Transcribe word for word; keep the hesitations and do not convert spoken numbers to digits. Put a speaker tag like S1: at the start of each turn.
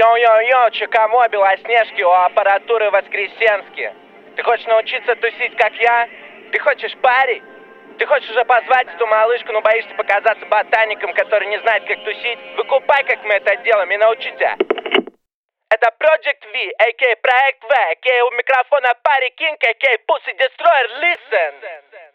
S1: Йо-йо-йо, ЧК Белоснежки, у аппаратуры Воскресенске. Ты хочешь научиться тусить, как я? Ты хочешь парить? Ты хочешь уже позвать эту малышку, но боишься показаться ботаником, который не знает, как тусить? Выкупай, как мы это делаем, и научи тебя. Это Project V, а.к.а. Проект V, а.к.а. у микрофона Пари Кинг, а.к.а. Pussy Destroyer, listen!